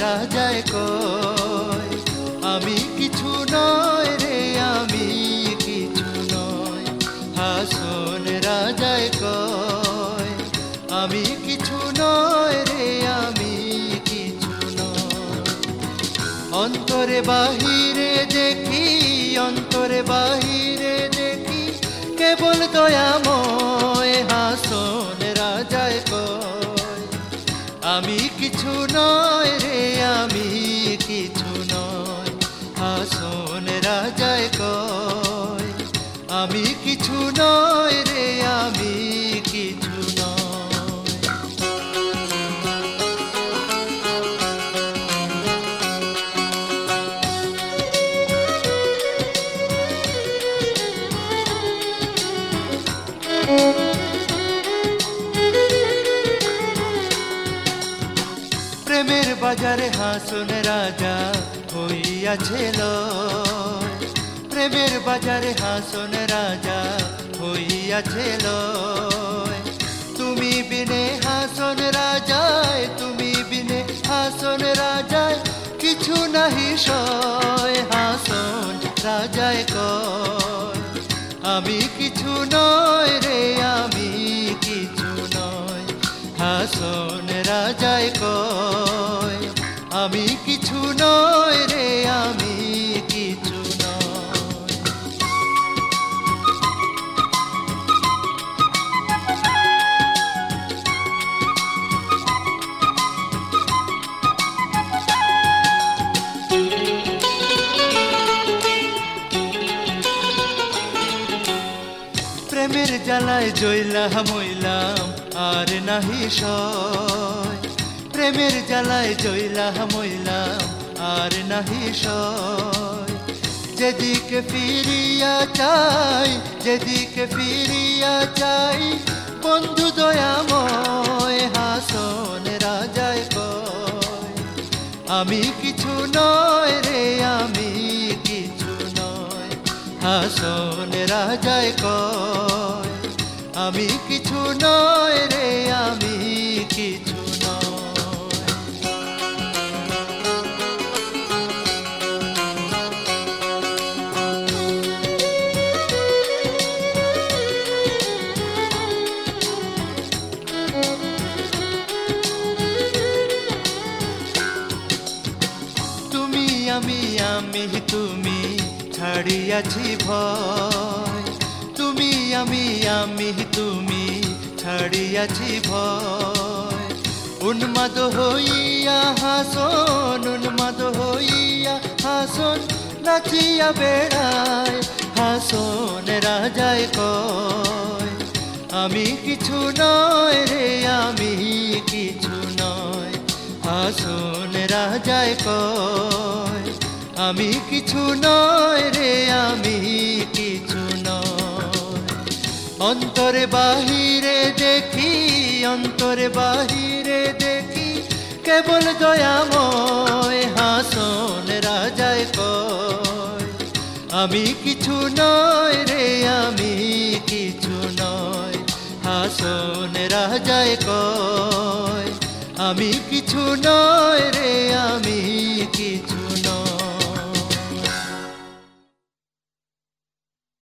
রাজায় কয় আমি কিছু নয় রে, আমি কিছু নয়। হাসন রাজায় কয় আমি কিছু নয় রে, আমি কিছু নয়। অন্তরে বাহিরে দেখি, অন্তরে বাহিরে দেখি কেবল দয়াময়। হাসন রাজায় কয় আমি কিছু নয় রে, আমি কিছু নয়। হাসন রাজায় কয় আমি কিছু নয় রে, আমি কিছু নয়। প্রেমের বাজারে হাসন রাজা হইয়াছে লয়। প্রেমের বাজারে হাসন রাজা হইয়াছে লয়। তুমি বিনে হাসন রাজায়, তুমি বিনে হাসন রাজায় কিছু নাহি সয়। হাসন রাজায় কয় আমি কিছু নয় রে, আমি কিছু নয়। হাসন রাজায় কয় আমি কিছু নয় রে, আমি কিছু নয়। প্রেমের জ্বালায় জইলা মইলাম আর নাহি সয়। প্রেমের জ্বালায় জইলা মইলাম আর নাহি সয়। যেদিকে ফিরিয়া চাই, যেদিকে ফিরিয়া চাই বন্ধু দয়াময়। হাসন রাজায় কয় আমি কিছু নয় রে, আমি কিছু নয়। হাসন রাজায় কয় আমি কিছু নয় রে, আমি কিছু নয়। তুমি আমি আমি তুমি ছাড়িয়াছি ভয়। তুমি আমি আমি তুমি ছাড়িয়াছি ভয়। উন্মাদ হইয়া হাসন, উন্মাদ হইয়া হাসন নাচিয়া বেড়ায়। হাসন রাজায় কয় আমি কিছু নয় রে, আমি কিছু নয়। হাসন রাজায় কয় আমি কিছু নয় রে, আমি কিছু নয়। অন্তরে বাহিরে দেখি, অন্তরে বাহিরে দেখি কেবল দয়াময়। হাসন রাজায় কয় আমি কিছু নয় রে, আমি কিছু নয়। হাসন রাজায় কয় আমি কিছু নয় রে, আমি কিছু